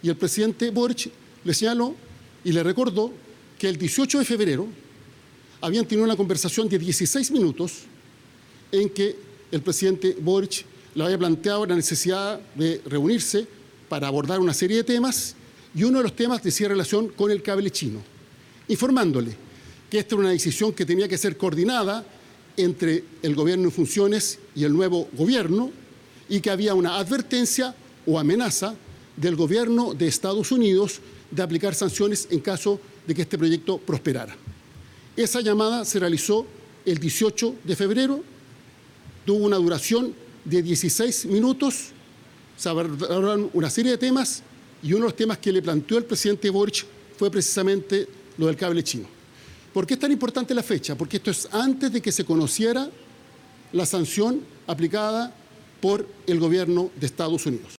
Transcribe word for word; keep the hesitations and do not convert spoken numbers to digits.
Y el presidente Boric le señaló y le recordó que el dieciocho de febrero habían tenido una conversación de dieciséis minutos en que el presidente Boric le había planteado la necesidad de reunirse para abordar una serie de temas, y uno de los temas decía relación con el cable chino, informándole que esta era una decisión que tenía que ser coordinada entre el gobierno en funciones y el nuevo gobierno, y que había una advertencia o amenaza del gobierno de Estados Unidos de aplicar sanciones en caso de que este proyecto prosperara. Esa llamada se realizó el dieciocho de febrero, tuvo una duración de dieciséis minutos, se abordaron una serie de temas, y uno de los temas que le planteó el presidente Boric fue precisamente lo del cable chino. ¿Por qué es tan importante la fecha? Porque esto es antes de que se conociera la sanción aplicada por el gobierno de Estados Unidos.